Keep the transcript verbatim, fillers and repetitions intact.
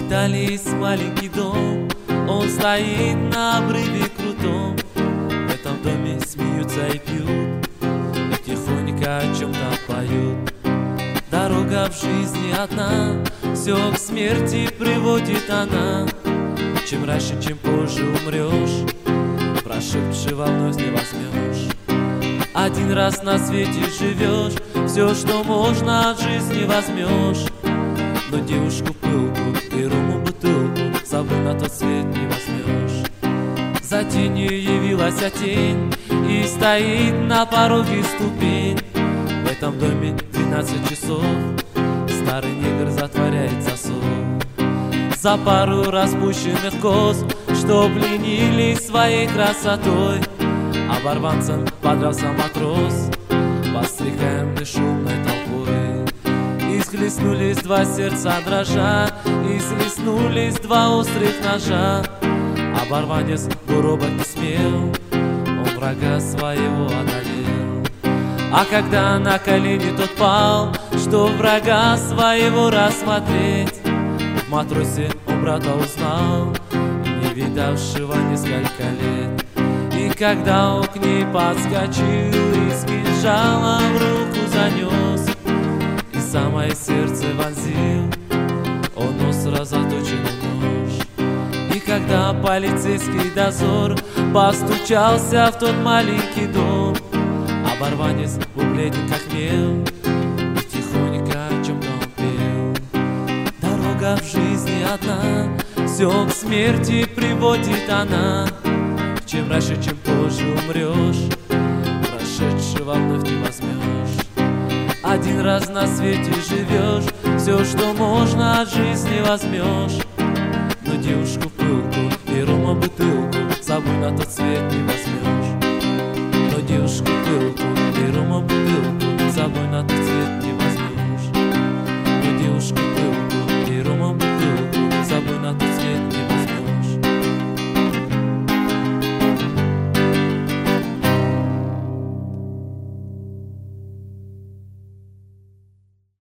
Вдали есть маленький дом, он стоит на обрыве крутом. В этом доме смеются и пьют, и тихонько о чем-то поют. Дорога в жизни одна, все к смерти приводит она. Чем раньше, чем позже умрешь, прошедший волной не возьмешь. Один раз на свете живешь, все, что можно от жизни возьмешь. Но девушку пылку и рому бутылку с собой на тот свет не возьмешь. За тенью явилась тень и стоит на пороге ступень. В этом доме двенадцать часов старый негр затворяет засов. За пару распущенных коз, что пленились своей красотой, оборванцам подрался матрос под стрекаемой шумной толпой. И схлестнулись два сердца дрожа, и схлестнулись два острых ножа. Оборванец был робок и смел, он врага своего одолел. А когда на колени тот пал, что врага своего рассмотреть, в матросе он брата узнал, не видавшего несколько лет. И когда он к ней подскочил и с кинжалом в руку занес, и самое сердце вонзил он остро заточенный нож. И когда полицейский дозор постучался в тот маленький дом, оборванец был бледен как мел и тихонько о чем-то он пел. Дорога в жизни одна, все к смерти приводит она. Чем раньше, чем позже умрешь, прошедшего вновь не возьмешь. Один раз на свете живешь, все, что можно от жизни возьмешь. Но девушку пылку и рома бутылку с собой на тот свет не возьмешь. Но девушку пылку и рома бутылку с собой на тот свет не возьмешь.